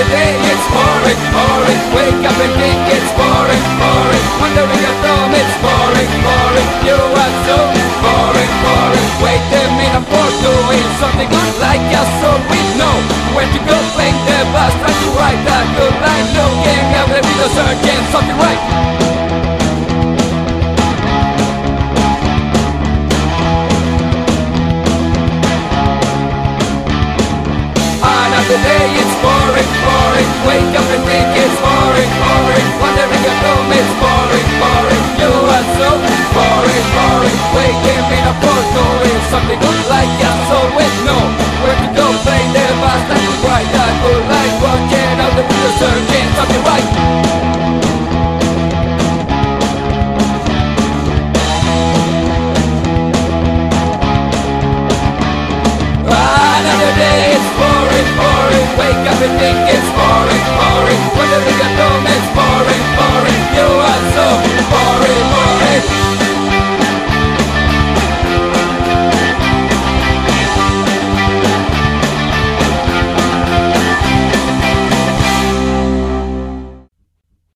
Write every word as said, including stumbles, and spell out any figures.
Another day it's boring, boring. Wake up and think it's boring, boring. Wondering at home it's boring, boring. You are so boring, boring. Wait a minute for doing something good like us, so we know where to go. Playing the bus, trying to write a good line. Looking at the video, searching something right. Another day it's boring, boring. Wake up and think it's boring, boring. Wondering at home it's boring, boring. You are so boring, boring. Waking me up for doing something good like us, always know